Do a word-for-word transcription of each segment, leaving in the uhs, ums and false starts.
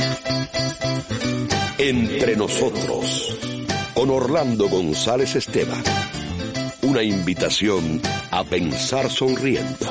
Entre nosotros, con Orlando González Esteban. Una invitación a pensar sonriendo.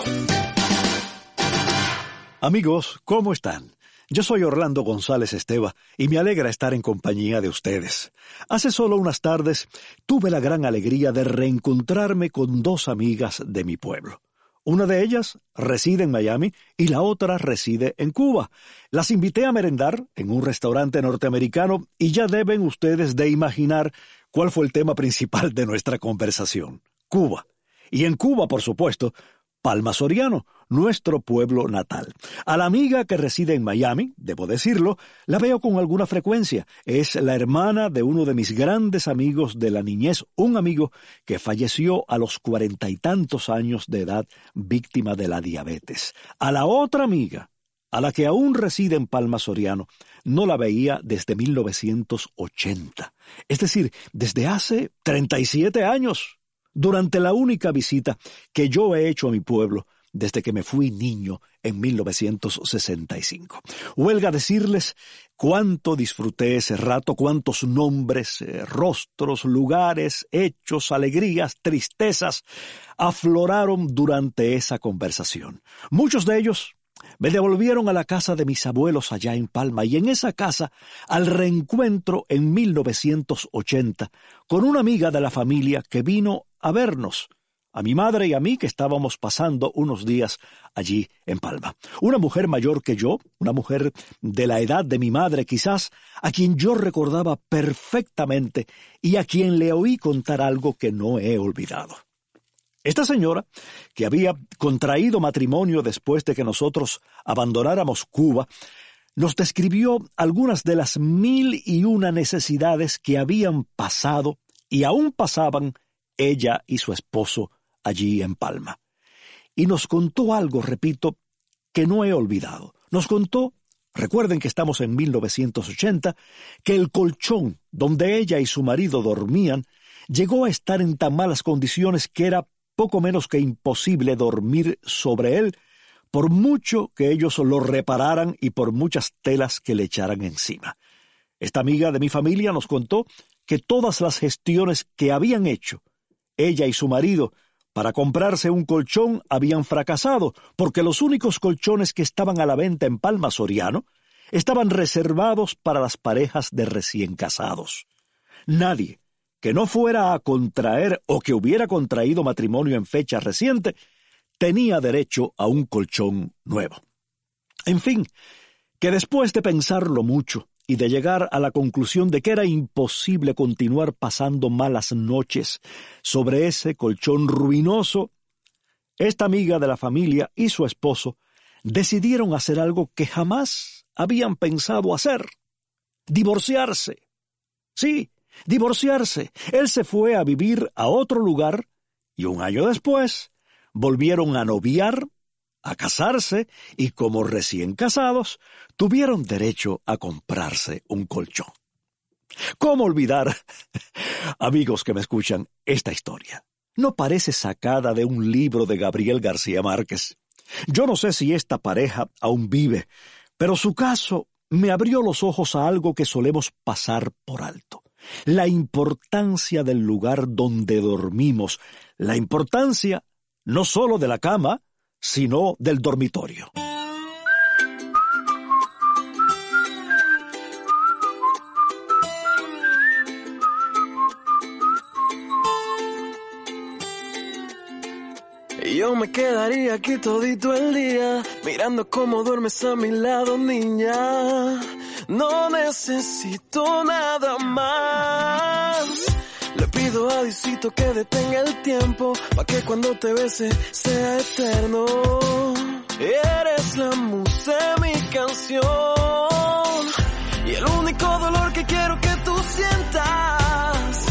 Amigos, ¿cómo están? Yo soy Orlando González Esteban y me alegra estar en compañía de ustedes. Hace solo unas tardes tuve la gran alegría de reencontrarme con dos amigas de mi pueblo. Una de ellas reside en Miami y la otra reside en Cuba. Las invité a merendar en un restaurante norteamericano y ya deben ustedes de imaginar cuál fue el tema principal de nuestra conversación: Cuba. Y en Cuba, por supuesto, Palma Soriano, nuestro pueblo natal. A la amiga que reside en Miami, debo decirlo, la veo con alguna frecuencia. Es la hermana de uno de mis grandes amigos de la niñez, un amigo que falleció a los cuarenta y tantos años de edad, víctima de la diabetes. A la otra amiga, a la que aún reside en Palma Soriano, no la veía desde mil novecientos ochenta. Es decir, desde hace treinta y siete años. Durante la única visita que yo he hecho a mi pueblo desde que me fui niño en mil novecientos sesenta y cinco. Huelga decirles cuánto disfruté ese rato, cuántos nombres, eh, rostros, lugares, hechos, alegrías, tristezas afloraron durante esa conversación. Muchos de ellos me devolvieron a la casa de mis abuelos allá en Palma, y en esa casa al reencuentro en mil novecientos ochenta con una amiga de la familia que vino a vernos, a mi madre y a mí, que estábamos pasando unos días allí en Palma. Una mujer mayor que yo, una mujer de la edad de mi madre quizás, a quien yo recordaba perfectamente y a quien le oí contar algo que no he olvidado. Esta señora, que había contraído matrimonio después de que nosotros abandonáramos Cuba, nos describió algunas de las mil y una necesidades que habían pasado y aún pasaban ella y su esposo allí en Palma. Y nos contó algo, repito, que no he olvidado. Nos contó, recuerden que estamos en mil novecientos ochenta, que el colchón donde ella y su marido dormían llegó a estar en tan malas condiciones que era poco menos que imposible dormir sobre él, por mucho que ellos lo repararan y por muchas telas que le echaran encima. Esta amiga de mi familia nos contó que todas las gestiones que habían hecho ella y su marido para comprarse un colchón habían fracasado, porque los únicos colchones que estaban a la venta en Palma Soriano estaban reservados para las parejas de recién casados. Nadie que no fuera a contraer o que hubiera contraído matrimonio en fecha reciente tenía derecho a un colchón nuevo. En fin, que después de pensarlo mucho y de llegar a la conclusión de que era imposible continuar pasando malas noches sobre ese colchón ruinoso, esta amiga de la familia y su esposo decidieron hacer algo que jamás habían pensado hacer: divorciarse. Sí, divorciarse. Él se fue a vivir a otro lugar y un año después volvieron a noviar, a casarse, y como recién casados tuvieron derecho a comprarse un colchón. ¿Cómo olvidar, amigos que me escuchan, esta historia? No parece sacada de un libro de Gabriel García Márquez. Yo no sé si esta pareja aún vive, pero su caso me abrió los ojos a algo que solemos pasar por alto: la importancia del lugar donde dormimos, la importancia no solo de la cama, sino del dormitorio. Yo me quedaría aquí todito el día, mirando cómo duermes a mi lado, niña. No necesito nada más. Le pido a Diosito que detenga el tiempo, pa' que cuando te bese sea eterno. Eres la musa de mi canción, y el único dolor que quiero que tú sientas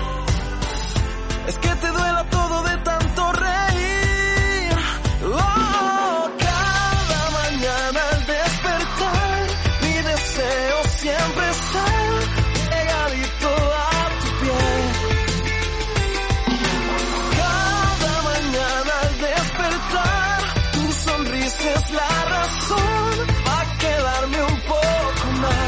es que te duela todo de tanto reír. Oh, cada mañana al despertar, mi deseo siempre está pegadito a tu piel. Cada mañana al despertar, tu sonrisa es la razón pa' quedarme un poco más.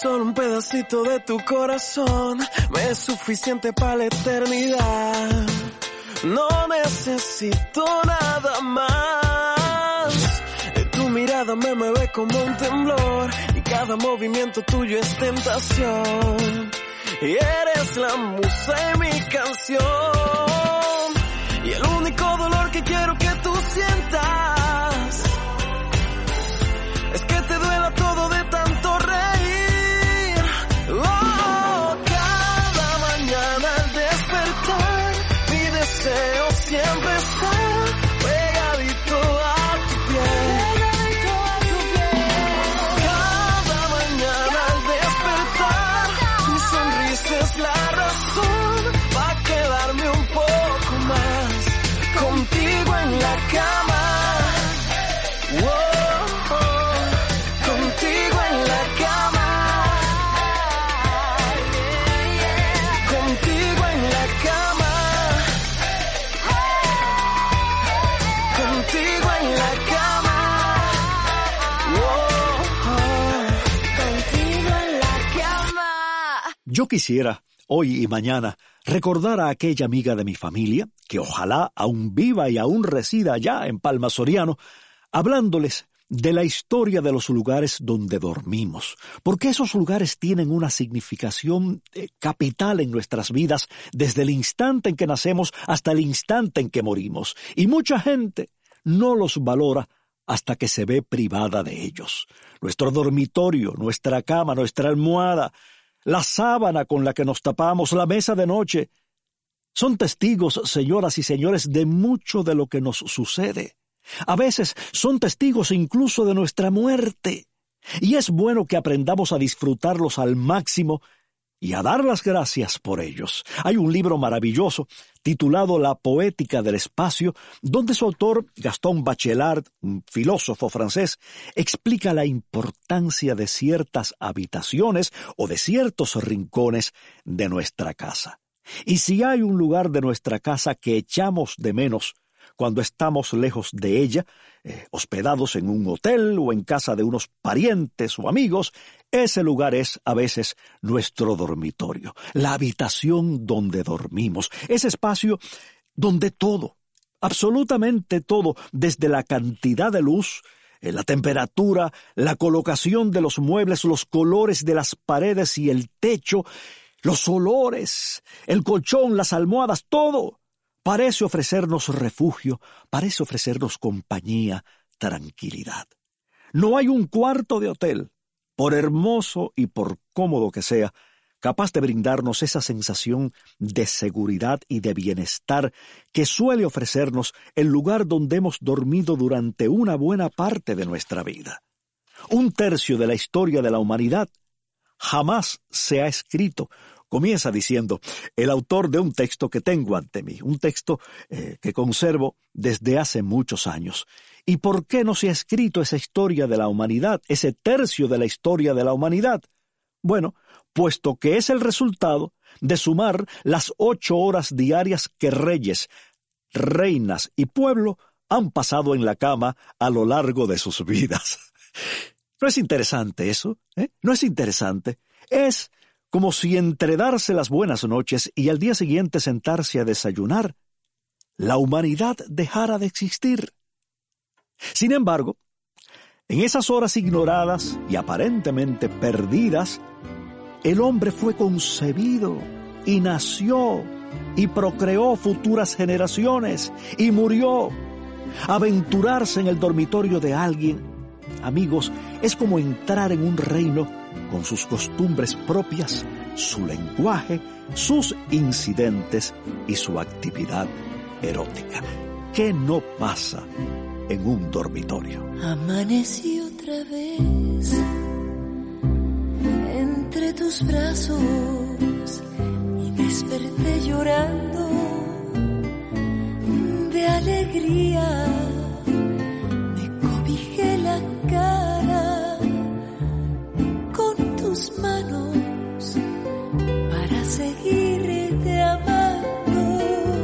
solo un pedacito de tu corazón me es suficiente para la eternidad. No necesito nada más. Tu mirada me mueve como un temblor y cada movimiento tuyo es tentación. Y eres la musa de mi canción. Y el único dolor que quiero que tú sientas es que te duela todo de tanto reír. Oh, cada mañana al despertar, mi deseo siempre está pegadito a tu piel. Cada mañana al despertar, mi sonrisa es la razón para quedarme un poco más contigo en la cama. Oh, oh, contigo en la cama. Contigo en la cama. Contigo en la cama. Oh, oh, contigo en la cama. Yo quisiera, hoy y mañana, recordar a aquella amiga de mi familia, que ojalá aún viva y aún resida allá en Palma Soriano, hablándoles de la historia de los lugares donde dormimos, porque esos lugares tienen una significación eh, capital en nuestras vidas desde el instante en que nacemos hasta el instante en que morimos, y mucha gente no los valora hasta que se ve privada de ellos. Nuestro dormitorio, nuestra cama, nuestra almohada, la sábana con la que nos tapamos, la mesa de noche, son testigos, señoras y señores, de mucho de lo que nos sucede. A veces son testigos incluso de nuestra muerte. Y es bueno que aprendamos a disfrutarlos al máximo y a dar las gracias por ellos. Hay un libro maravilloso titulado La poética del espacio, donde su autor, Gaston Bachelard, un filósofo francés, explica la importancia de ciertas habitaciones o de ciertos rincones de nuestra casa. Y si hay un lugar de nuestra casa que echamos de menos cuando estamos lejos de ella, eh, hospedados en un hotel o en casa de unos parientes o amigos, ese lugar es a veces nuestro dormitorio, la habitación donde dormimos, ese espacio donde todo, absolutamente todo, desde la cantidad de luz, eh, la temperatura, la colocación de los muebles, los colores de las paredes y el techo, los olores, el colchón, las almohadas, todo parece ofrecernos refugio, parece ofrecernos compañía, tranquilidad. No hay un cuarto de hotel, por hermoso y por cómodo que sea, capaz de brindarnos esa sensación de seguridad y de bienestar que suele ofrecernos el lugar donde hemos dormido durante una buena parte de nuestra vida. Un tercio de la historia de la humanidad jamás se ha escrito. Comienza diciendo el autor de un texto que tengo ante mí, un texto eh, que conservo desde hace muchos años. ¿Y por qué no se ha escrito esa historia de la humanidad, ese tercio de la historia de la humanidad? Bueno, puesto que es el resultado de sumar las ocho horas diarias que reyes, reinas y pueblo han pasado en la cama a lo largo de sus vidas. ¿No es interesante eso? ¿Eh? ¿No es interesante? Es como si entre darse las buenas noches y al día siguiente sentarse a desayunar, la humanidad dejara de existir. Sin embargo, en esas horas ignoradas y aparentemente perdidas, el hombre fue concebido y nació y procreó futuras generaciones y murió. Aventurarse en el dormitorio de alguien, amigos, es como entrar en un reino con sus costumbres propias, su lenguaje, sus incidentes y su actividad erótica. ¿Qué no pasa en un dormitorio? Amanecí otra vez entre tus brazos y desperté llorando de alegría. Me cobijé la cara con tus manos para seguirte amando.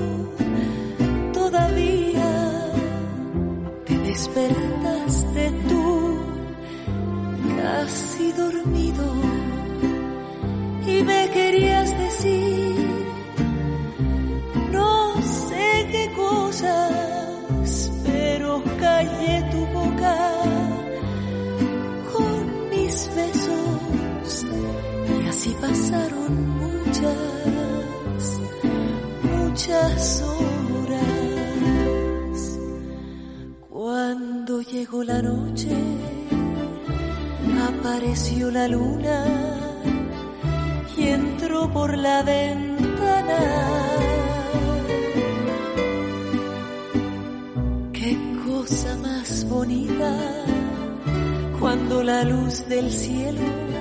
Todavía te despertaste tú, casi dormido así pasaron muchas, muchas horas. Cuando llegó la noche, apareció la luna y entró por la ventana. Qué cosa más bonita cuando la luz del cielo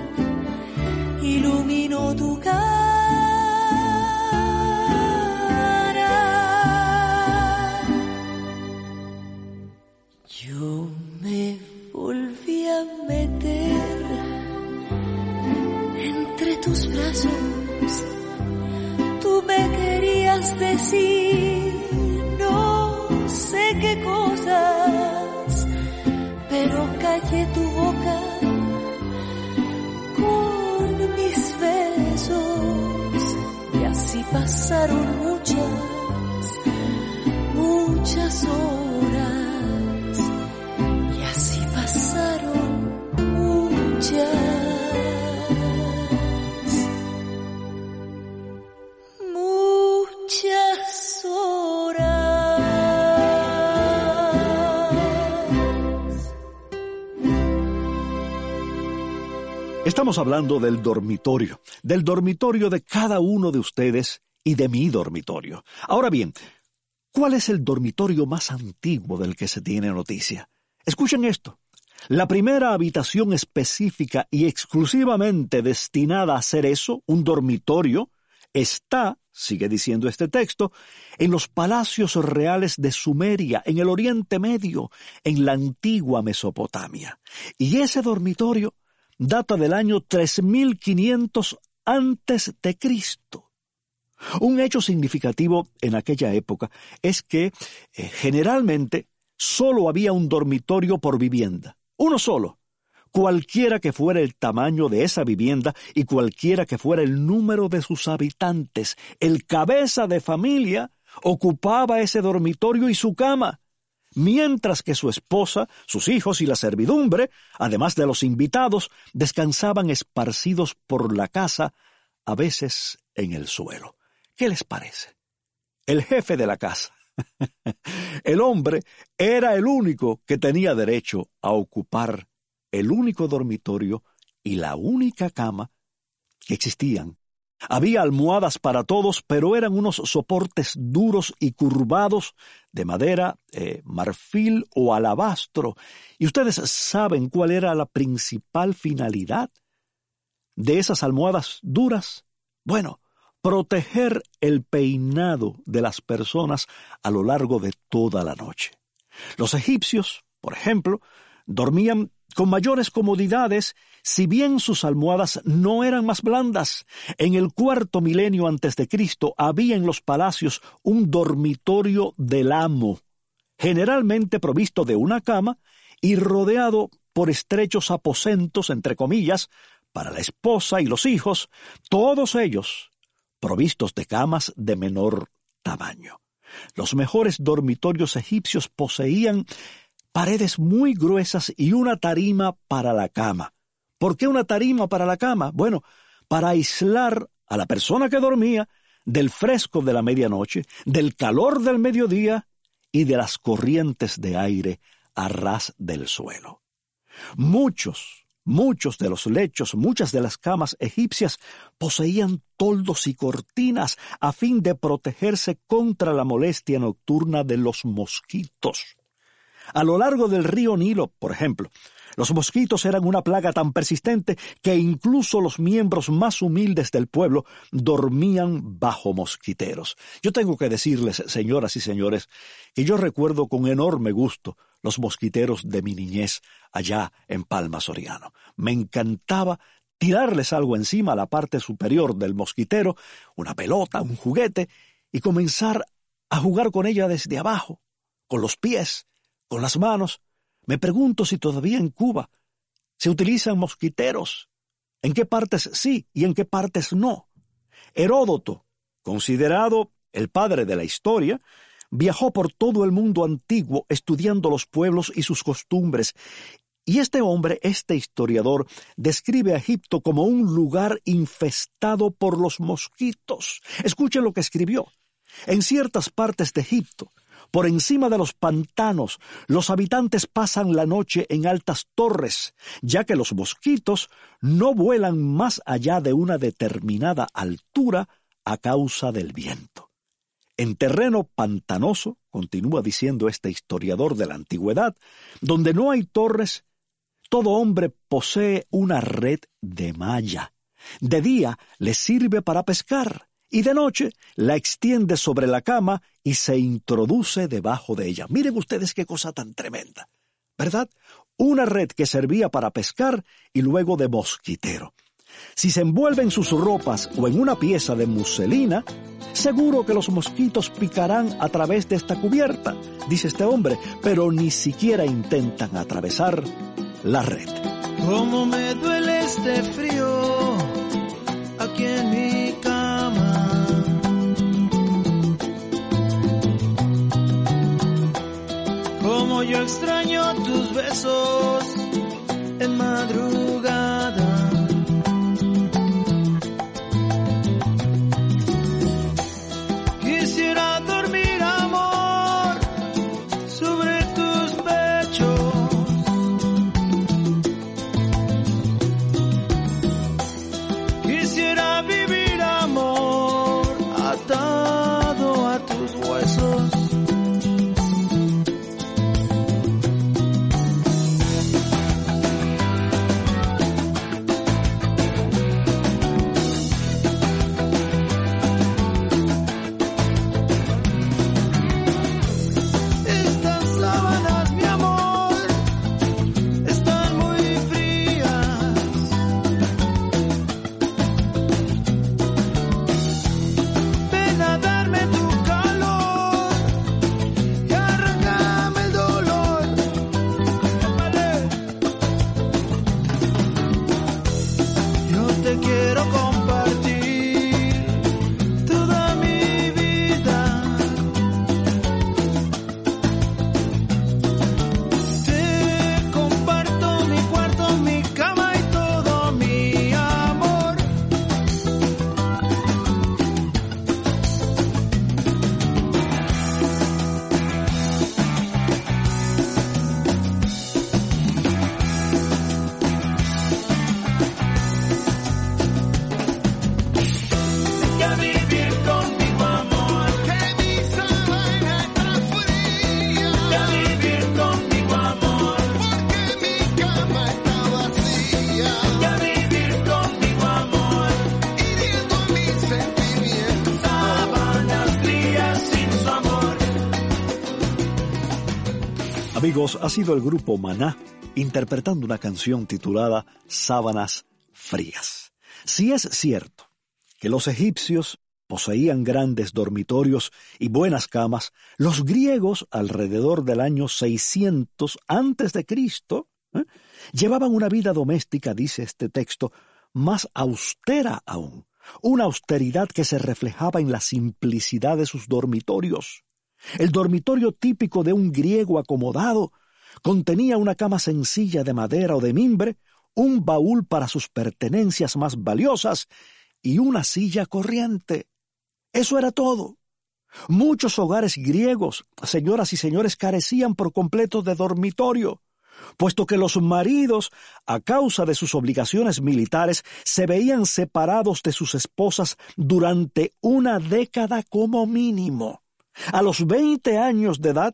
iluminó tu cara. Yo me volví a meter entre tus brazos. Tú me querías decir no sé qué cosas, pero callé tu boca con mis besos. Y así pasaron muchas, muchas horas. Y así pasaron muchas, muchas horas. Estamos hablando del dormitorio, del dormitorio de cada uno de ustedes y de mi dormitorio. Ahora bien, ¿cuál es el dormitorio más antiguo del que se tiene noticia? Escuchen esto. La primera habitación específica y exclusivamente destinada a hacer eso, un dormitorio, está, sigue diciendo este texto, en los palacios reales de Sumeria, en el Oriente Medio, en la antigua Mesopotamia. Y ese dormitorio data del año tres mil quinientos antes de Cristo. Un hecho significativo en aquella época es que eh, generalmente solo había un dormitorio por vivienda, uno solo, cualquiera que fuera el tamaño de esa vivienda y cualquiera que fuera el número de sus habitantes. El cabeza de familia ocupaba ese dormitorio y su cama, mientras que su esposa, sus hijos y la servidumbre, además de los invitados, descansaban esparcidos por la casa, a veces en el suelo. ¿Qué les parece? El jefe de la casa, el hombre, era el único que tenía derecho a ocupar el único dormitorio y la única cama que existían. Había almohadas para todos, pero eran unos soportes duros y curvados de madera, eh, marfil o alabastro. ¿Y ustedes saben cuál era la principal finalidad de esas almohadas duras? Bueno, proteger el peinado de las personas a lo largo de toda la noche. Los egipcios, por ejemplo, dormían con mayores comodidades, si bien sus almohadas no eran más blandas. En el cuarto milenio antes de Cristo había en los palacios un dormitorio del amo, generalmente provisto de una cama y rodeado por estrechos aposentos, entre comillas, para la esposa y los hijos, todos ellos provistos de camas de menor tamaño. Los mejores dormitorios egipcios poseían paredes muy gruesas y una tarima para la cama. ¿Por qué una tarima para la cama? Bueno, para aislar a la persona que dormía del fresco de la medianoche, del calor del mediodía y de las corrientes de aire a ras del suelo. Muchos, muchos de los lechos, muchas de las camas egipcias poseían toldos y cortinas a fin de protegerse contra la molestia nocturna de los mosquitos. A lo largo del río Nilo, por ejemplo, los mosquitos eran una plaga tan persistente que incluso los miembros más humildes del pueblo dormían bajo mosquiteros. Yo tengo que decirles, señoras y señores, que yo recuerdo con enorme gusto los mosquiteros de mi niñez allá en Palma Soriano. Me encantaba tirarles algo encima a la parte superior del mosquitero, una pelota, un juguete, y comenzar a jugar con ella desde abajo, con los pies, con las manos. Me pregunto si todavía en Cuba se utilizan mosquiteros. ¿En qué partes sí y en qué partes no? Heródoto, considerado el padre de la historia, viajó por todo el mundo antiguo estudiando los pueblos y sus costumbres, Y este hombre, este historiador, describe a Egipto como un lugar infestado por los mosquitos. Escuchen lo que escribió. En ciertas partes de Egipto, por encima de los pantanos, los habitantes pasan la noche en altas torres, ya que los mosquitos no vuelan más allá de una determinada altura a causa del viento. En terreno pantanoso, continúa diciendo este historiador de la antigüedad, donde no hay torres, todo hombre posee una red de malla. De día le sirve para pescar y de noche la extiende sobre la cama y se introduce debajo de ella. Miren ustedes qué cosa tan tremenda, ¿verdad? Una red que servía para pescar y luego de mosquitero. Si se envuelve en sus ropas o en una pieza de muselina, seguro que los mosquitos picarán a través de esta cubierta, dice este hombre, pero ni siquiera intentan atravesar la red. Cómo me duele este frío aquí en mi cama. Cómo yo extraño tus besos en madrugada. Quisiera dormir, amor, sobre tus pechos. Quisiera vivir, amor, atado a tus huesos. Amigos, ha sido el grupo Maná interpretando una canción titulada Sábanas Frías. Si es cierto que los egipcios poseían grandes dormitorios y buenas camas, los griegos, alrededor del año seiscientos antes de Cristo, ¿eh? llevaban una vida doméstica, dice este texto, más austera aún, una austeridad que se reflejaba en la simplicidad de sus dormitorios. El dormitorio típico de un griego acomodado contenía una cama sencilla de madera o de mimbre, un baúl para sus pertenencias más valiosas y una silla corriente. Eso era todo. Muchos hogares griegos, señoras y señores, carecían por completo de dormitorio, puesto que los maridos, a causa de sus obligaciones militares, se veían separados de sus esposas durante una década como mínimo. A los veinte años de edad,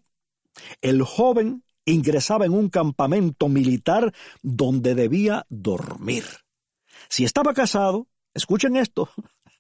el joven ingresaba en un campamento militar donde debía dormir. Si estaba casado, escuchen esto,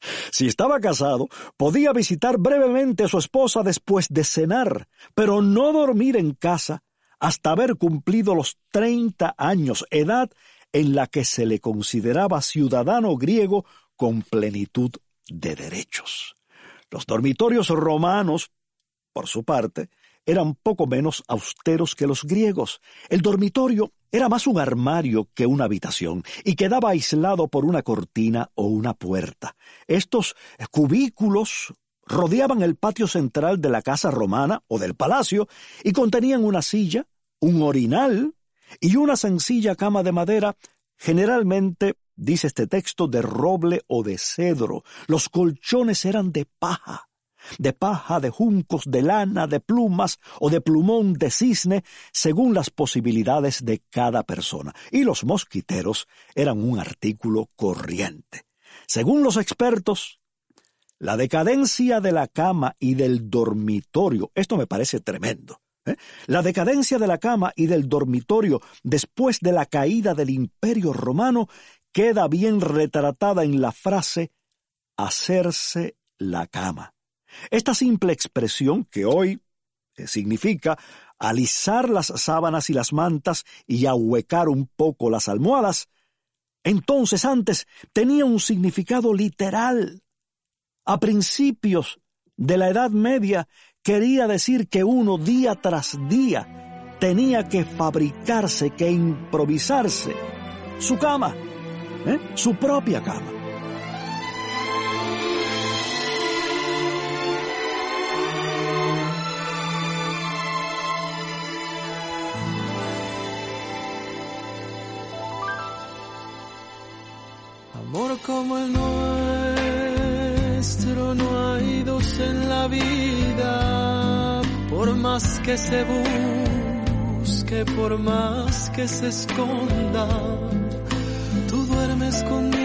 si estaba casado, podía visitar brevemente a su esposa después de cenar, pero no dormir en casa hasta haber cumplido los treinta años, edad en la que se le consideraba ciudadano griego con plenitud de derechos. Los dormitorios romanos, por su parte, eran poco menos austeros que los griegos. El dormitorio era más un armario que una habitación y quedaba aislado por una cortina o una puerta. Estos cubículos rodeaban el patio central de la casa romana o del palacio y contenían una silla, un orinal y una sencilla cama de madera, generalmente, dice este texto, de roble o de cedro. Los colchones eran de paja, de paja, de juncos, de lana, de plumas o de plumón de cisne, según las posibilidades de cada persona. Y los mosquiteros eran un artículo corriente. Según los expertos, la decadencia de la cama y del dormitorio, esto me parece tremendo, ¿eh? La decadencia de la cama y del dormitorio después de la caída del Imperio Romano queda bien retratada en la frase hacerse la cama. Esta simple expresión, que hoy significa alisar las sábanas y las mantas y ahuecar un poco las almohadas, entonces antes tenía un significado literal. A principios de la Edad Media quería decir que uno día tras día tenía que fabricarse, que improvisarse su cama, ¿eh? su propia cama. Amor como el nuestro, no hay dos en la vida, por más que se busque, por más que se esconda. Tú duermes conmigo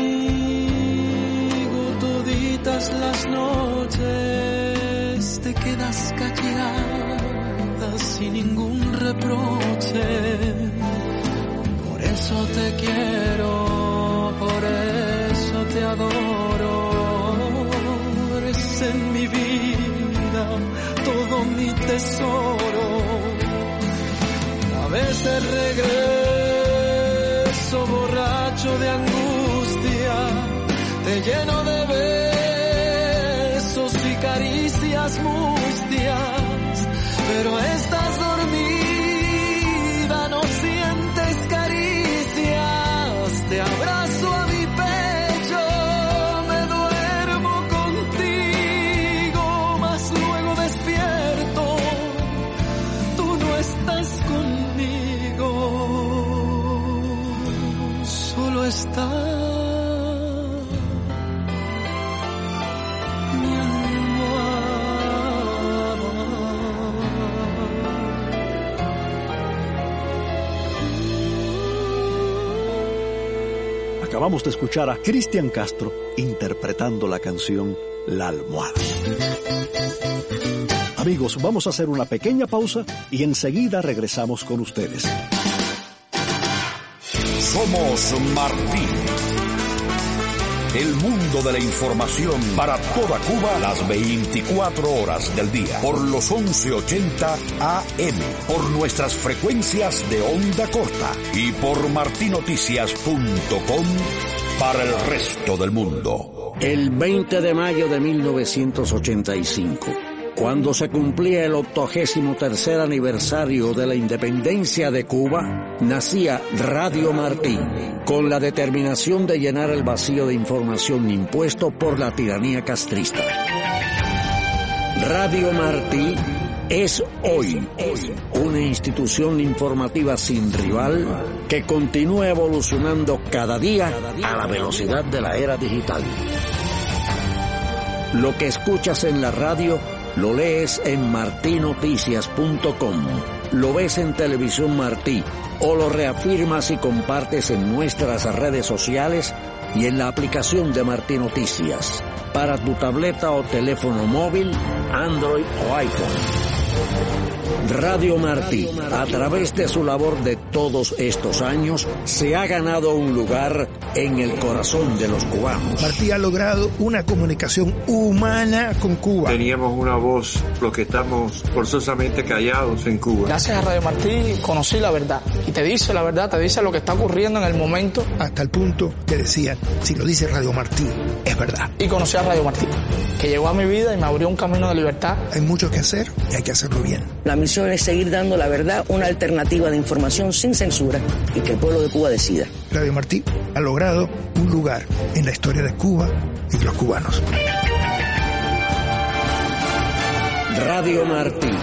toditas las noches, te quedas callada sin ningún reproche. Por eso te quiero, por eso te adoro, eres en mi vida todo mi tesoro. A veces regreso borracho de angustia, te lleno de besos y caricias mustias, pero estás dormida, no sientes caricias, te abrazo a mi pecho, me duermo contigo, mas luego despierto, tú no estás conmigo, solo está mi almohada. Acabamos de escuchar a Cristian Castro interpretando la canción La Almohada. Amigos, vamos a hacer una pequeña pausa y enseguida regresamos con ustedes. Somos Martín. El mundo de la información para toda Cuba las veinticuatro horas del día. Por los once ochenta A M. Por nuestras frecuencias de onda corta. Y por martinoticias punto com para el resto del mundo. El veinte de mayo de mil novecientos ochenta y cinco, cuando se cumplía el octogésimo tercer aniversario de la independencia de Cuba, nacía Radio Martí, con la determinación de llenar el vacío de información impuesto por la tiranía castrista. Radio Martí es hoy una institución informativa sin rival que continúa evolucionando cada día a la velocidad de la era digital. Lo que escuchas en la radio lo lees en martinoticias punto com, lo ves en Televisión Martí o lo reafirmas y compartes en nuestras redes sociales y en la aplicación de Martí Noticias para tu tableta o teléfono móvil, Android o iPhone. Radio Martí, a través de su labor de todos estos años, se ha ganado un lugar en el corazón de los cubanos. Martí ha logrado una comunicación humana con Cuba. Teníamos una voz, los que estamos forzosamente callados en Cuba. Gracias a Radio Martí conocí la verdad. Y te dice la verdad, te dice lo que está ocurriendo en el momento. Hasta el punto que decían, si lo dice Radio Martí, es verdad. Y conocí a Radio Martí, que llegó a mi vida y me abrió un camino de libertad. Hay mucho que hacer y hay que hacerlo bien. La misión es seguir dando la verdad, una alternativa de información sin censura y que el pueblo de Cuba decida. Radio Martí ha logrado un lugar en la historia de Cuba y de los cubanos. Radio Martí,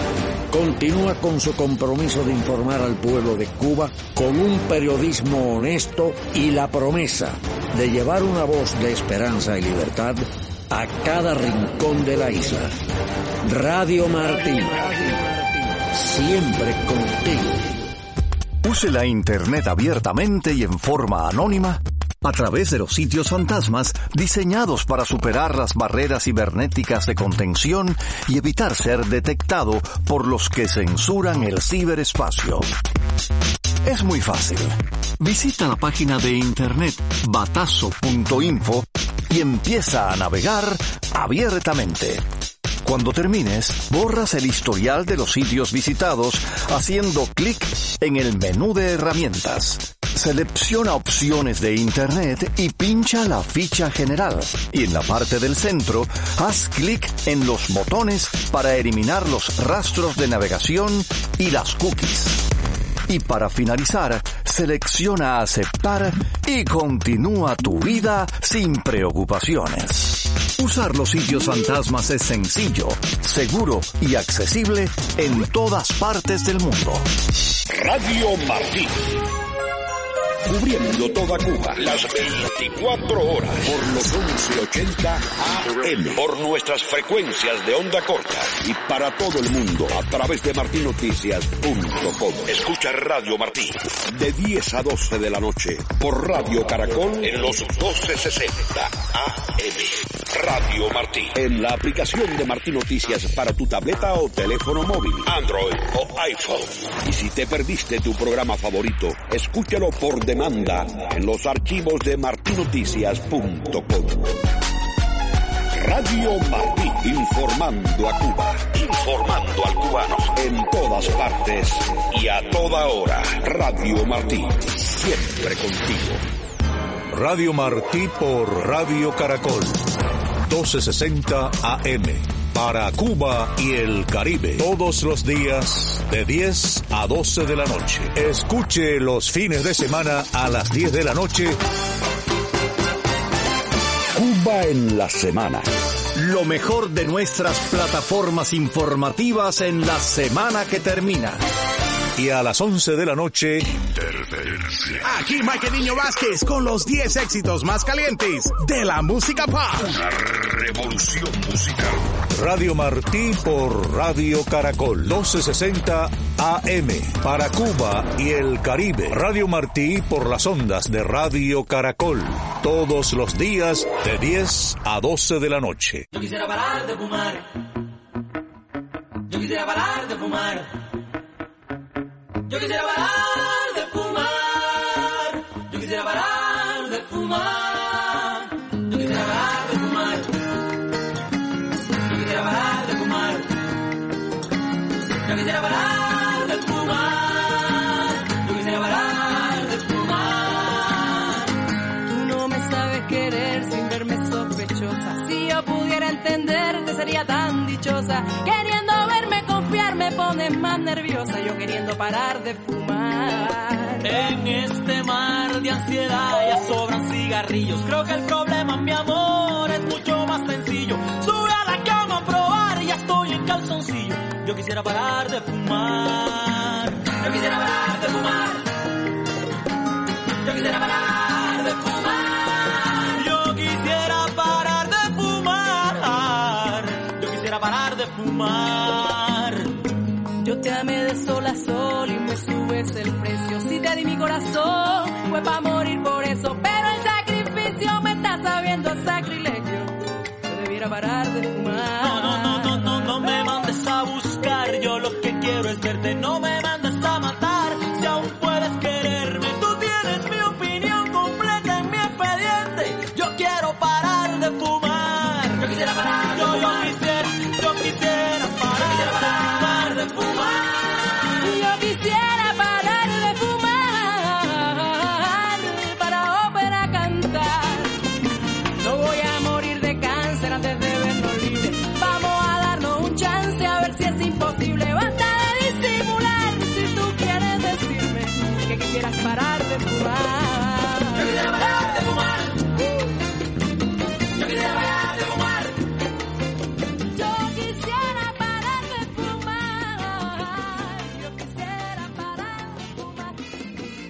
continúa con su compromiso de informar al pueblo de Cuba con un periodismo honesto y la promesa de llevar una voz de esperanza y libertad a cada rincón de la isla. Radio Martí, siempre contigo. Use la Internet abiertamente y en forma anónima a través de los sitios fantasmas diseñados para superar las barreras cibernéticas de contención y evitar ser detectado por los que censuran el ciberespacio. Es muy fácil. Visita la página de internet batazo punto info y empieza a navegar abiertamente. Cuando termines, borras el historial de los sitios visitados haciendo clic en el menú de herramientas. Selecciona opciones de Internet y pincha la ficha general. Y en la parte del centro, haz clic en los botones para eliminar los rastros de navegación y las cookies. Y para finalizar, selecciona aceptar y continúa tu vida sin preocupaciones. Usar los sitios fantasmas es sencillo, seguro y accesible en todas partes del mundo. Radio Martí. Cubriendo toda Cuba, las veinticuatro horas, por los once ochenta A M, por nuestras frecuencias de onda corta y para todo el mundo a través de martí noticias punto com. Escucha Radio Martí de diez a doce de la noche por Radio Caracol en los doce sesenta A M. Radio Martí, en la aplicación de Martí Noticias para tu tableta o teléfono móvil, Android o iPhone. Y si te perdiste tu programa favorito, escúchalo por demanda en los archivos de martí noticias punto com. Radio Martí, informando a Cuba, informando al cubano en todas partes y a toda hora. Radio Martí, siempre contigo. Radio Martí por Radio Caracol, doce sesenta A M, para Cuba y el Caribe, todos los días de diez a doce de la noche. Escuche los fines de semana a las diez de la noche. Cuba en la semana. Lo mejor de nuestras plataformas informativas en la semana que termina. Y a las once de la noche, Interferencia. Aquí Mike Niño Vázquez con los diez éxitos más calientes de la música pop. Una revolución musical. Radio Martí por Radio Caracol, doce sesenta A M, para Cuba y el Caribe. Radio Martí por las ondas de Radio Caracol, todos los días de diez a doce de la noche. Yo quisiera parar de fumar. Yo quisiera parar de fumar. Yo quisiera parar de fumar. Yo quisiera parar de fumar. Yo quisiera parar de fumar. Yo quisiera parar de fumar. Yo quisiera parar de fumar. Yo quisiera parar de fumar. Tú no me sabes querer sin verme sospechosa. Si yo pudiera entenderte sería tan dichosa. Queriendo verme confiar me pones más nerviosa. Yo queriendo parar de fumar. En este mar de ansiedad ya sobran cigarrillos. Creo que el problema, mi amor, es mucho más sencillo. Sube a la cama a probar, ya estoy en calzoncillo. Yo quisiera parar de fumar. Yo quisiera parar de fumar. Yo quisiera parar de fumar. Yo quisiera parar de fumar. Yo quisiera parar de fumar. Yo te amé de sol a sol y me subes el precio. Si te di mi corazón, fue pa' morir por eso. Pero el sacrificio me está sabiendo a sacrilegio. Yo debiera parar de fumar. No, no, no, no, no, no me mandes a buscar. Yo lo que quiero es verte. No me mandes a matar. Si aún puedes quererme, tú tienes mi opinión completa en mi expediente. Yo quiero parar de fumar. Yo quisiera parar de yo, fumar. Yo quisiera, yo quisiera parar. Yo quisiera parar de fumar. Yo quisiera parar de fumar para ópera cantar. No voy a morir de cáncer antes de vernos libres.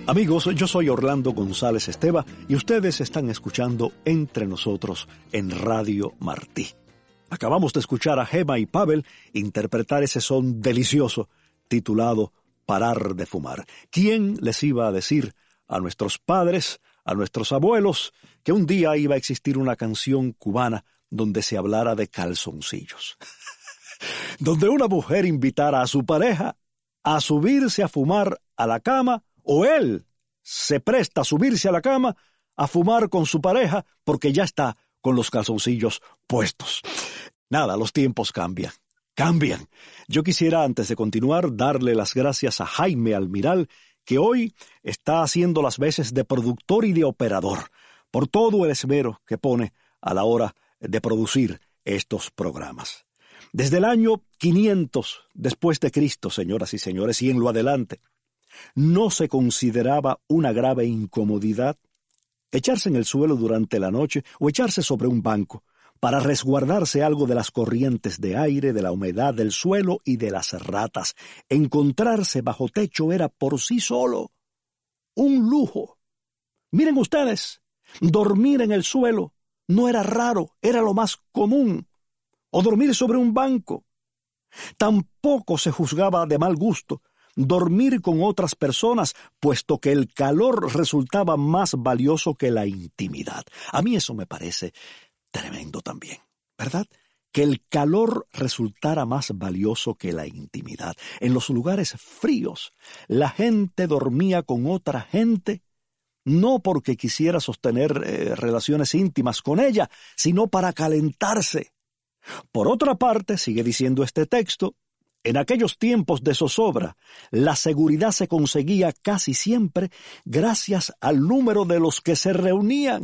Amigos, yo soy Orlando González Esteva y ustedes están escuchando Entre Nosotros en Radio Martí. Acabamos de escuchar a Gema y Pavel interpretar ese son delicioso titulado Parar de Fumar. ¿Quién les iba a decir a nuestros padres, a nuestros abuelos, que un día iba a existir una canción cubana donde se hablara de calzoncillos? Donde una mujer invitara a su pareja a subirse a fumar a la cama, o él se presta a subirse a la cama a fumar con su pareja porque ya está con los calzoncillos puestos. Nada, los tiempos cambian, cambian. Yo quisiera, antes de continuar, darle las gracias a Jaime Almiral, que hoy está haciendo las veces de productor y de operador, por todo el esmero que pone a la hora de producir estos programas. Desde el año quinientos después de Cristo, señoras y señores, y en lo adelante, ¿no se consideraba una grave incomodidad echarse en el suelo durante la noche o echarse sobre un banco para resguardarse algo de las corrientes de aire, de la humedad del suelo y de las ratas? Encontrarse bajo techo era por sí solo un lujo. Miren ustedes, dormir en el suelo no era raro, era lo más común. O dormir sobre un banco. Tampoco se juzgaba de mal gusto dormir con otras personas, puesto que el calor resultaba más valioso que la intimidad. A mí eso me parece tremendo también, ¿verdad? Que el calor resultara más valioso que la intimidad. En los lugares fríos, la gente dormía con otra gente, no porque quisiera sostener eh, relaciones íntimas con ella, sino para calentarse. Por otra parte, sigue diciendo este texto, en aquellos tiempos de zozobra, la seguridad se conseguía casi siempre gracias al número de los que se reunían.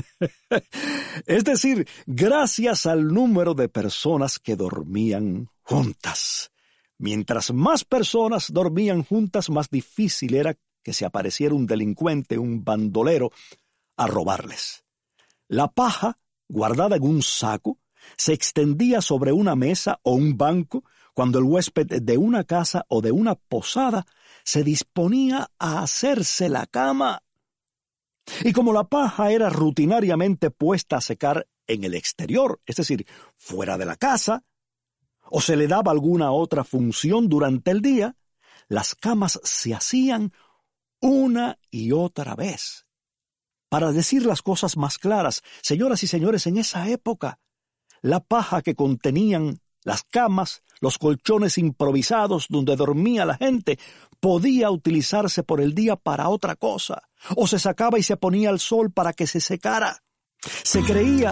Es decir, gracias al número de personas que dormían juntas. Mientras más personas dormían juntas, más difícil era que se apareciera un delincuente, un bandolero, a robarles. La paja, guardada en un saco, se extendía sobre una mesa o un banco cuando el huésped de una casa o de una posada se disponía a hacerse la cama. Y como la paja era rutinariamente puesta a secar en el exterior, es decir, fuera de la casa, o se le daba alguna otra función durante el día, las camas se hacían una y otra vez. Para decir las cosas más claras, señoras y señores, en esa época, la paja que contenían las camas, los colchones improvisados donde dormía la gente, podía utilizarse por el día para otra cosa, o se sacaba y se ponía al sol para que se secara. Se creía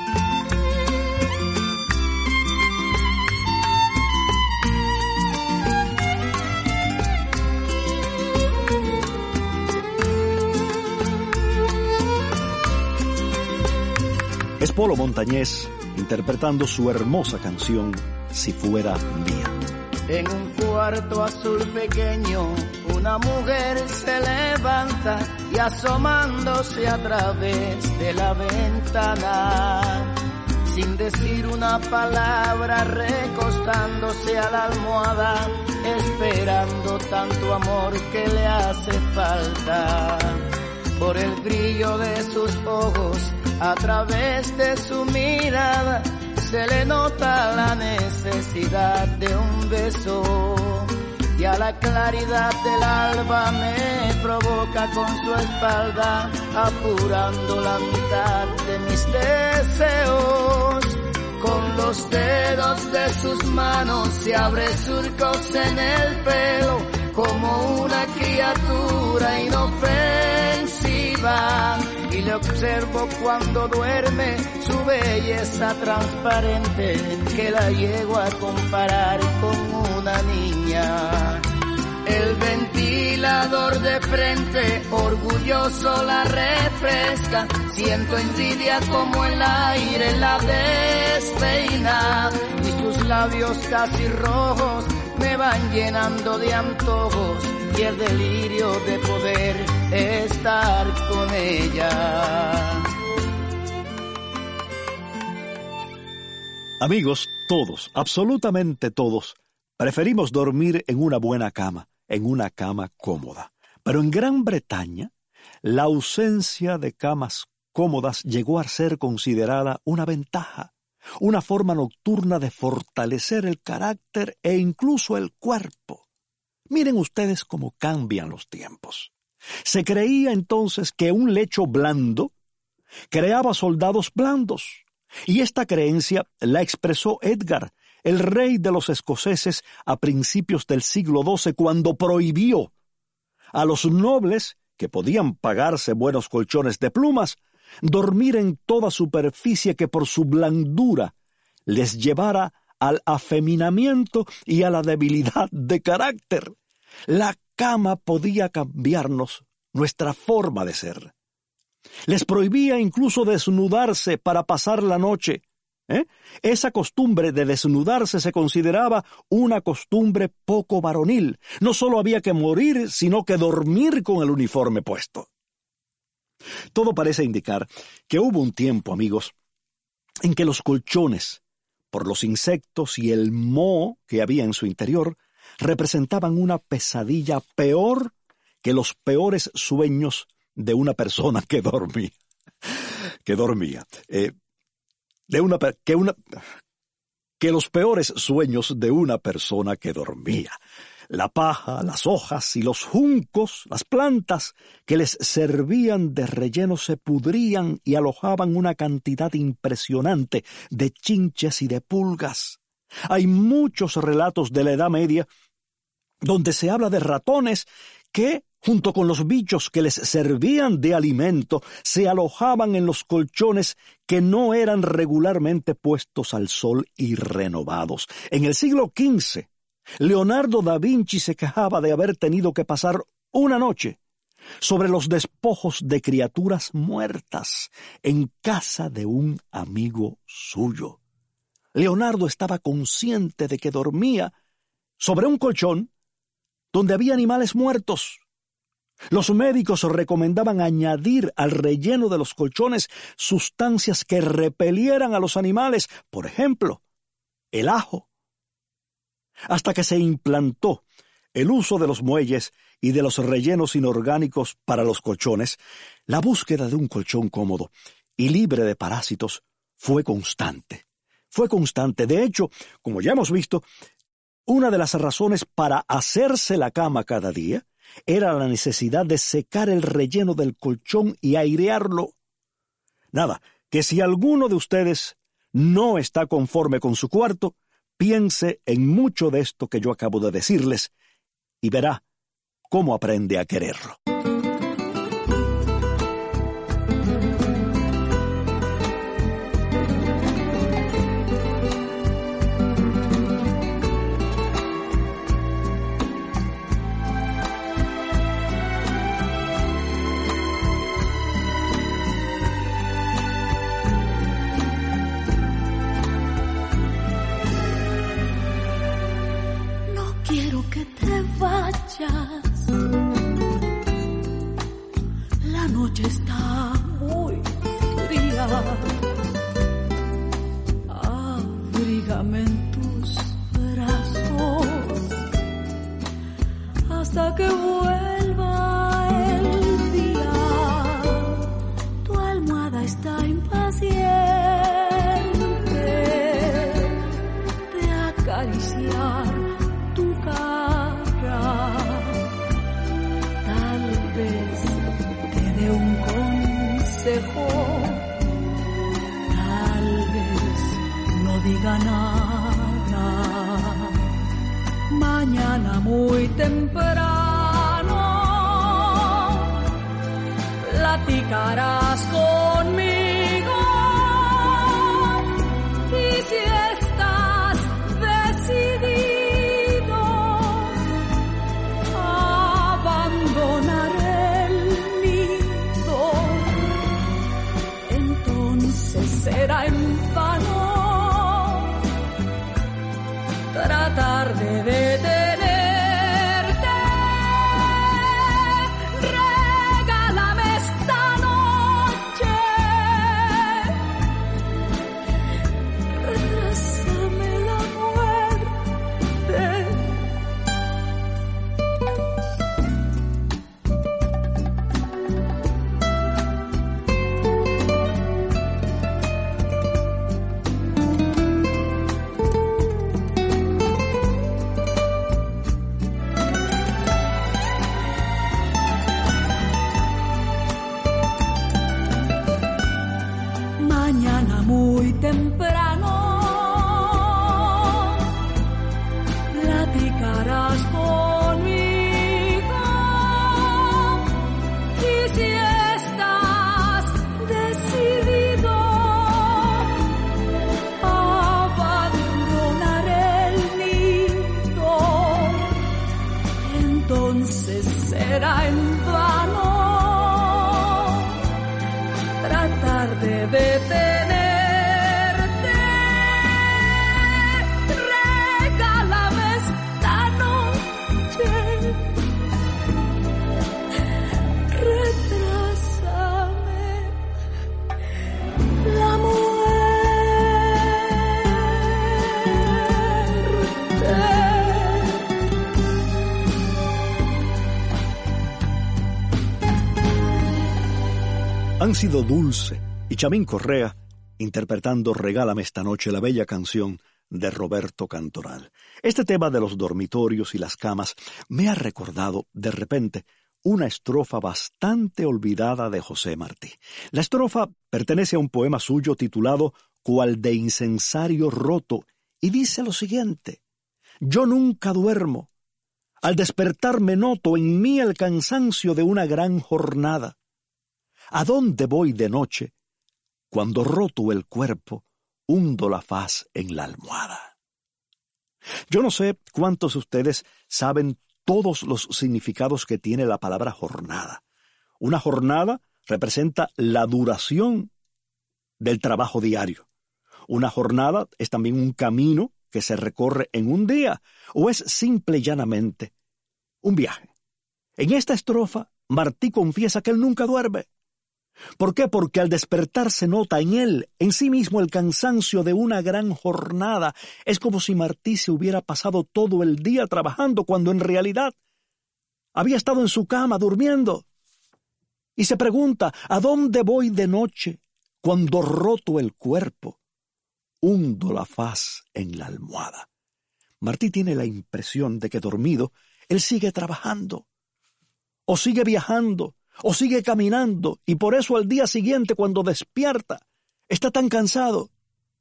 es Polo Montañés interpretando su hermosa canción Si Fuera Mía. En un cuarto azul pequeño, una mujer se levanta y asomándose a través de la ventana, sin decir una palabra, recostándose a la almohada, esperando tanto amor que le hace falta. Por el brillo de sus ojos, a través de su mirada, se le nota la necesidad de un beso. Y a la claridad del alba me provoca con su espalda, apurando la mitad de mis deseos. Con los dedos de sus manos se abre surcos en el pelo, como una criatura inofensiva. Y le observo cuando duerme, su belleza transparente, que la llego a comparar con una niña. El ventilador de frente, orgulloso la refresca, siento envidia como el aire la despeina, y sus labios casi rojos me van llenando de antojos, y el delirio de poder estar con ella. Amigos, todos, absolutamente todos, preferimos dormir en una buena cama, en una cama cómoda. Pero en Gran Bretaña, la ausencia de camas cómodas llegó a ser considerada una ventaja, una forma nocturna de fortalecer el carácter e incluso el cuerpo. Miren ustedes cómo cambian los tiempos. Se creía entonces que un lecho blando creaba soldados blandos, y esta creencia la expresó Edgar, el rey de los escoceses, a principios del siglo doce, cuando prohibió a los nobles, que podían pagarse buenos colchones de plumas, dormir en toda superficie que por su blandura les llevara al afeminamiento y a la debilidad de carácter. La cama podía cambiarnos nuestra forma de ser. Les prohibía incluso desnudarse para pasar la noche. ¿Eh? Esa costumbre de desnudarse se consideraba una costumbre poco varonil. No solo había que morir, sino que dormir con el uniforme puesto. Todo parece indicar que hubo un tiempo, amigos, en que los colchones, por los insectos y el moho que había en su interior, representaban una pesadilla peor que los peores sueños de una persona que dormía. Que dormía. Eh, de una, que, una, que los peores sueños de una persona que dormía. La paja, las hojas y los juncos, las plantas que les servían de relleno se pudrían y alojaban una cantidad impresionante de chinches y de pulgas. Hay muchos relatos de la Edad Media donde se habla de ratones que, junto con los bichos que les servían de alimento, se alojaban en los colchones que no eran regularmente puestos al sol y renovados. En el siglo quince, Leonardo da Vinci se quejaba de haber tenido que pasar una noche sobre los despojos de criaturas muertas en casa de un amigo suyo. Leonardo estaba consciente de que dormía sobre un colchón donde había animales muertos. Los médicos recomendaban añadir al relleno de los colchones sustancias que repelieran a los animales, por ejemplo, el ajo. Hasta que se implantó el uso de los muelles y de los rellenos inorgánicos para los colchones, la búsqueda de un colchón cómodo y libre de parásitos fue constante. Fue constante. De hecho, como ya hemos visto, una de las razones para hacerse la cama cada día era la necesidad de secar el relleno del colchón y airearlo. Nada, que si alguno de ustedes no está conforme con su cuarto, piense en mucho de esto que yo acabo de decirles y verá cómo aprende a quererlo. La noche está muy fría. Abrígame en tus brazos hasta que vuelva el día. Tu almohada está impaciente de acariciar tu cara. Tal vez te dé un consejo, tal vez no diga nada. Mañana muy temprano platicarás conmigo y si estás decidido a abandonar el nido, entonces será en vano tratar de detenerte. Regálame esta noche temprano platicarás conmigo, y si estás decidido a abandonar el nido, entonces será en vano tratar de detenerte. Regálame esta noche, retrásame la muerte. Han sido Dulce y Chamín Correa interpretando Regálame esta noche, la bella canción de Roberto Cantoral. Este tema de los dormitorios y las camas me ha recordado de repente una estrofa bastante olvidada de José Martí. La estrofa pertenece a un poema suyo titulado Cual de incensario roto y dice lo siguiente: yo nunca duermo, al despertar me noto en mí el cansancio de una gran jornada. ¿A dónde voy de noche? Cuando roto el cuerpo, hundo la faz en la almohada. Yo no sé cuántos de ustedes saben todos los significados que tiene la palabra jornada. Una jornada representa la duración del trabajo diario. Una jornada es también un camino que se recorre en un día, o es simple y llanamente un viaje. En esta estrofa, Martí confiesa que él nunca duerme. ¿Por qué? Porque al despertar se nota en él, en sí mismo, el cansancio de una gran jornada. Es como si Martí se hubiera pasado todo el día trabajando, cuando en realidad había estado en su cama durmiendo. Y se pregunta, ¿a dónde voy de noche cuando roto el cuerpo? Hundo la faz en la almohada. Martí tiene la impresión de que dormido, él sigue trabajando, o sigue viajando, o sigue caminando, y por eso al día siguiente, cuando despierta, está tan cansado.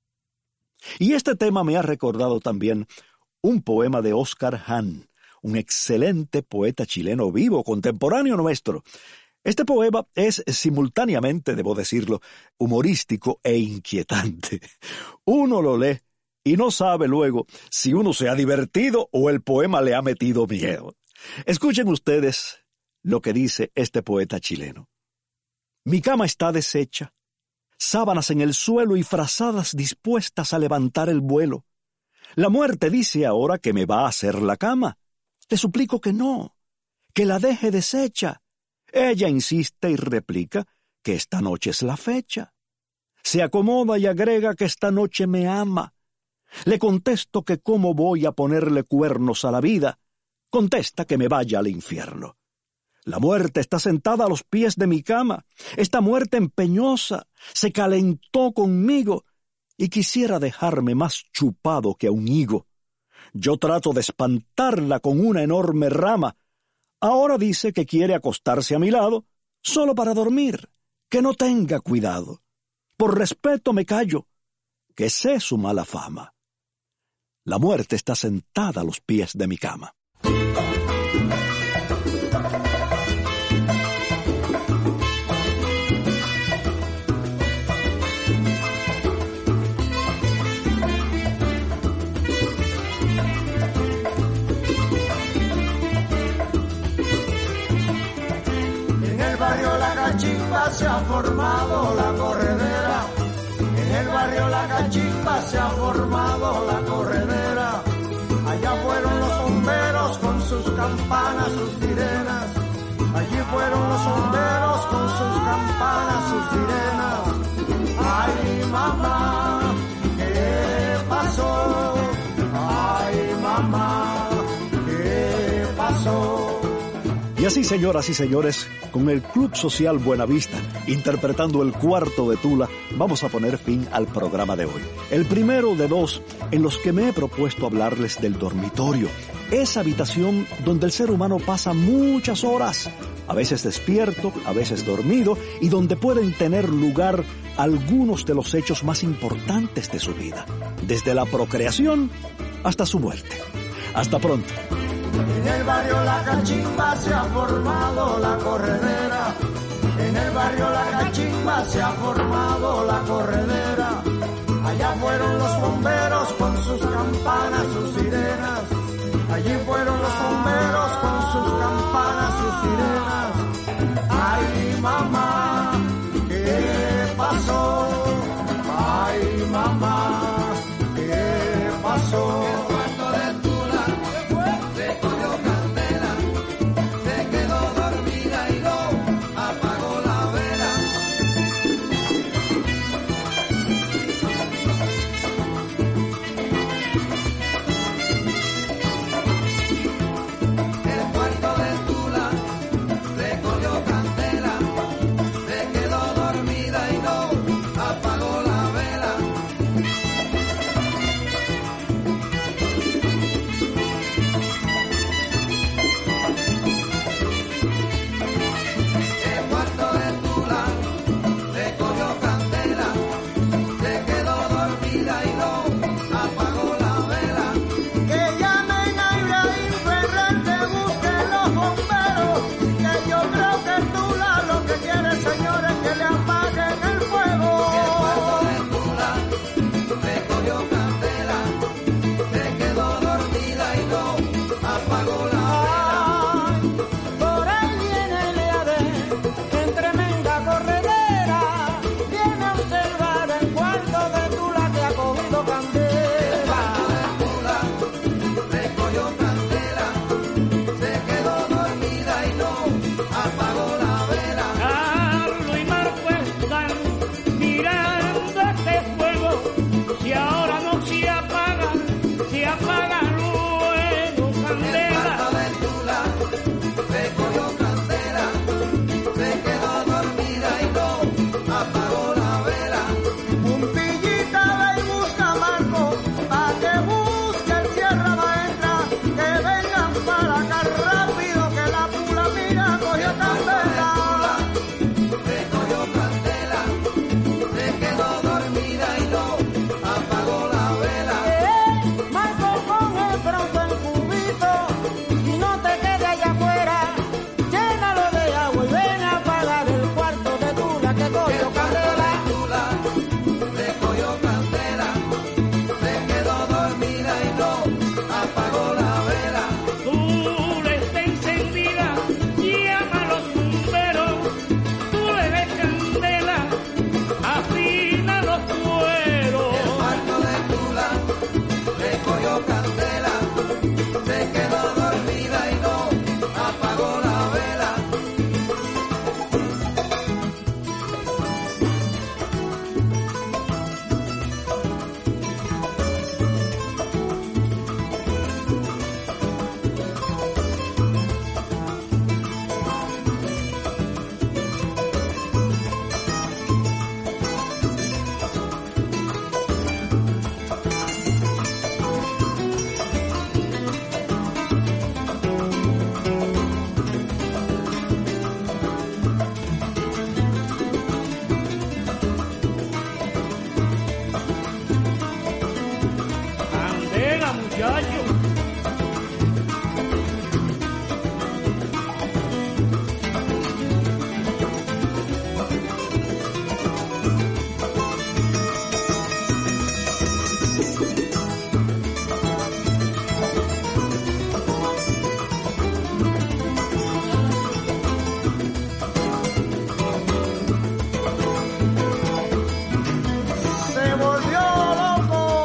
Y este tema me ha recordado también un poema de Oscar Hahn, un excelente poeta chileno vivo, contemporáneo nuestro. Este poema es simultáneamente, debo decirlo, humorístico e inquietante. Uno lo lee y no sabe luego si uno se ha divertido o el poema le ha metido miedo. Escuchen ustedes lo que dice este poeta chileno. Mi cama está deshecha, sábanas en el suelo y frazadas dispuestas a levantar el vuelo. La muerte dice ahora que me va a hacer la cama. Le suplico que no, que la deje deshecha. Ella insiste y replica que esta noche es la fecha. Se acomoda y agrega que esta noche me ama. Le contesto que cómo voy a ponerle cuernos a la vida. Contesta que me vaya al infierno. La muerte está sentada a los pies de mi cama. Esta muerte empeñosa se calentó conmigo y quisiera dejarme más chupado que a un higo. Yo trato de espantarla con una enorme rama. Ahora dice que quiere acostarse a mi lado solo para dormir, que no tenga cuidado. Por respeto me callo, que sé su mala fama. La muerte está sentada a los pies de mi cama. Se ha formado la corredera, en el barrio La Cachimba se ha formado la corredera. Allá fueron los bomberos con sus campanas, sus sirenas. Allí fueron los bomberos con sus campanas, sus sirenas. Ay, mamá, ¿qué pasó? Ay, mamá, ¿qué pasó? Y así, señoras y señores, con el Club Social Buenavista, interpretando El Cuarto de Tula, vamos a poner fin al programa de hoy. El primero de dos en los que me he propuesto hablarles del dormitorio, esa habitación donde el ser humano pasa muchas horas, a veces despierto, a veces dormido, y donde pueden tener lugar algunos de los hechos más importantes de su vida, desde la procreación hasta su muerte. Hasta pronto. En el barrio La Cachimba se ha formado la corredera. En el barrio La Cachimba se ha formado la corredera. Allá fueron los bomberos con sus campanas, sus sirenas. Allí fueron los bomberos con sus campanas, sus sirenas. Ay, mamá, ¿qué pasó? Ay, mamá, ¿qué pasó?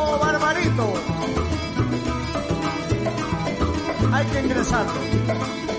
Hay que ingresarlo.